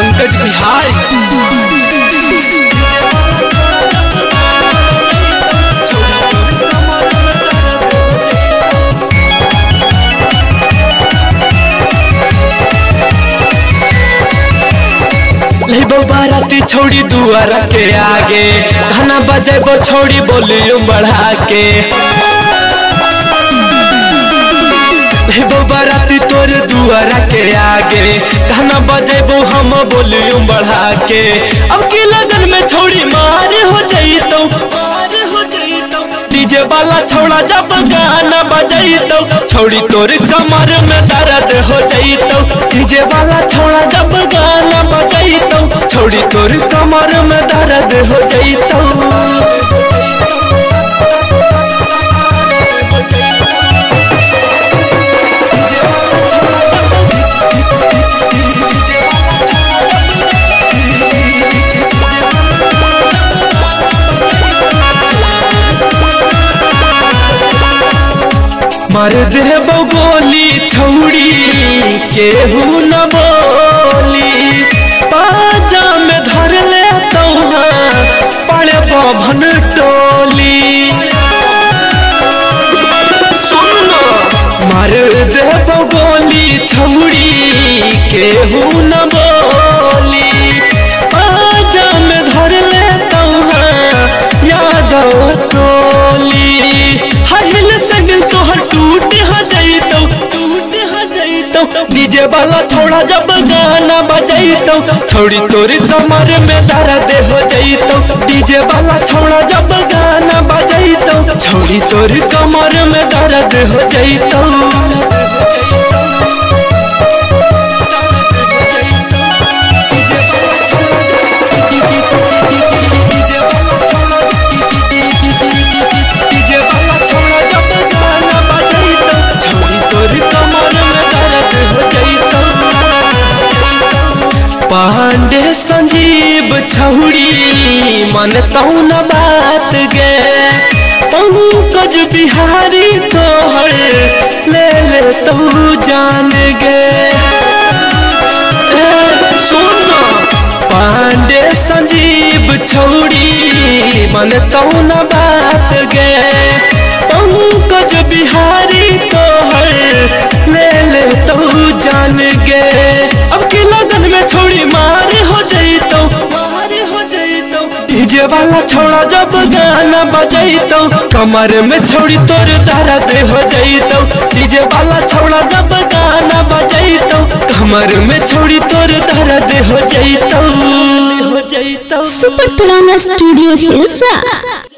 पंकज बिहारी। बाराती छोड़ी दुआरा के आगे गाना बजेबो छोड़ी वॉल्यूम बढ़ा के। बाराती तोर दुआरा के आगे गाना बजेबो हम वॉल्यूम बढ़ा के। अब की लगन में छोड़ी मारे हो जाइतो, डीजे वाला छोड़ा जब गाना बजाइतो छोड़ी तोर कमर में दर्द हो जाइतो। डीजे वाला छोड़ा जब गाना बजाइतो छोड़ी तोर कमर में दर्द हो जाइतो। मार देबो गोली छौड़ी केहू न बोली। पाजा में धर ले तो पड़े बभन टोली। सुन मार देबो गोली छौड़ी केहू न बोली। पाजा में धर ले तो यादव टोली। हाइल सैंडल तोहर टूट हा जाइतो, डीजे वाला छोड़ा जब गाना बजाइतो छोड़ी तोर कमर में दर्द हो जाइतो। डीजे वाला छोड़ा जब गाना बजाइतो छोड़ी तोर कमर में दर्द हो जाइतो। पांडे संजीव छौड़ी मन तौन बात गे। पंकज बिहारी तोहर ले ले तू जान गे। सुन पांडे संजीव छौड़ी मन तौन बात गे। पंकज बिहारी तोहर ले ले तू जान गे। अब की लगन में छोड़ी मारे हो जाइतो, डीजे वाला छोड़ा जब गाना बजाइतो कमर में छोड़ी तोर दर्द हो जाइतो। डीजे वाला छोड़ा जब गाना बजाइतो कमर में छोड़ी तोर दर्द हो जाइतो। सुपर पुराना स्टूडियो हिल्सा।